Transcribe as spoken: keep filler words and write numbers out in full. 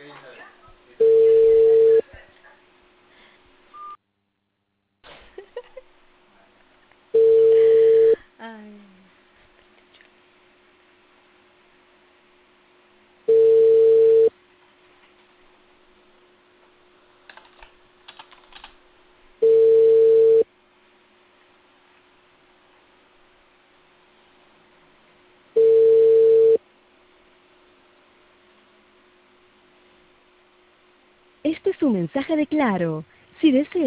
Ay. Este es un mensaje de Claro. Si desea